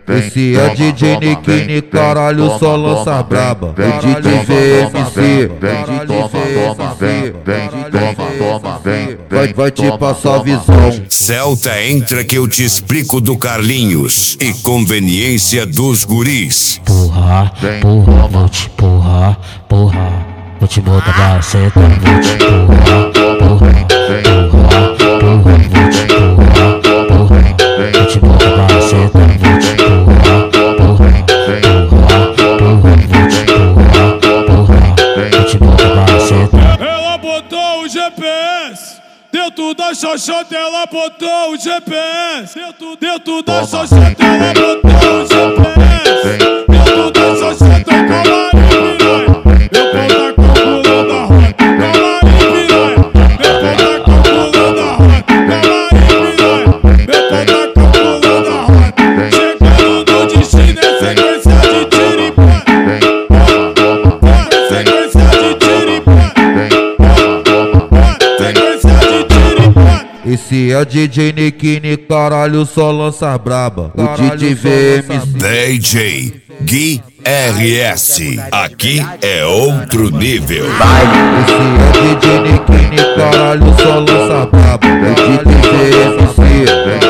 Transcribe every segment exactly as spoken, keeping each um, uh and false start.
Esse é D J Nikini, caralho, só lança braba. O D J V M C, vai, vai te passar a visão. Celta, entra que eu te explico do Carlinhos e conveniência dos guris. Porra, porra, vou te porra, porra, vou te botar pra sentar, vou te porra, porra, porra, porra, vou te porra, porra, vou te botar pra sentar, vou te porra, porra, porra, porra, vou te porra, porra, vou te botar pra sentar. Ela botou o G P S dentro da xoxota, ela botou o G P S dentro, dentro da xoxota, ela botou o G P S dentro da xoxota, camarim piranha. Eu conto calculando a rota, camarim piranha. Eu conto calculando a rota, camarim piranha. Eu conto calculando a rota. Chegando no destino é sequência de tiro e pá. Sequência de tiro e pá. Sequência de tiro e pá. Esse é D J Nikini, caralho, só lança braba. O D J V M C, D J Gui R S, aqui é outro nível. esse é D J Nikini, caralho, só lança braba. O D J V M C,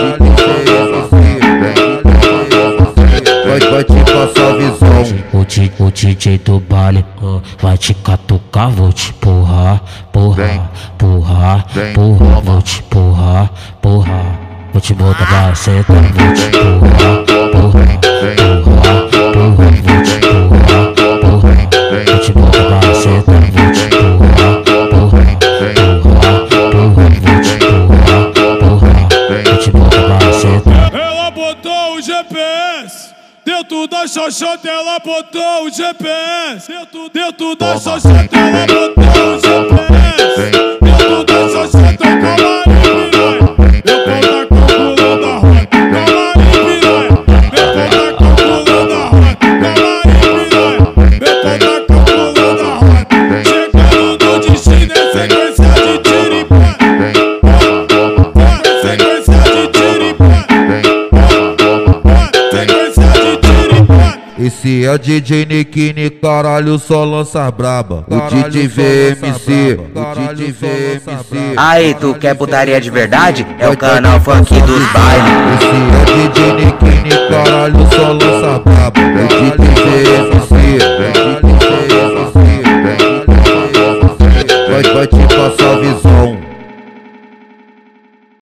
vai, vai te passar a visão. O, D, o D J do baile uh, vai te catucar, vou te porra, porra, porra, porra, vou te porra, porra, vou te botar pra sentar, vou te porra, porra, porra, porra, vou te porra, porra, vou te botar pra sentar, vou te porra, porra, porra, porra, vou te porra, porra, vou te botar pra sentar. Ela botou o G P S dentro da xoxota, ela botou o G P S dentro, dentro da xoxota, ela botou o G P S dentro da xoxota, camarim piranha. Eu conto calculando a rota, camarim piranha. Eu conto calculando a rota, camarim piranha. Eu conto calculando a rota. Chegando no destino é sequência de tiro e pá. Sequência de tiro e pá. Sequência de tiro e pá. Esse é D J Nikini, caralho, só lança braba. O D J V M C, o D J V M C. Aí, tu quer putaria de verdade? É o canal funk dos bailes. Esse é D J Nikini, caralho, só lança braba. O D J V M C, vai, vai te passar a visão.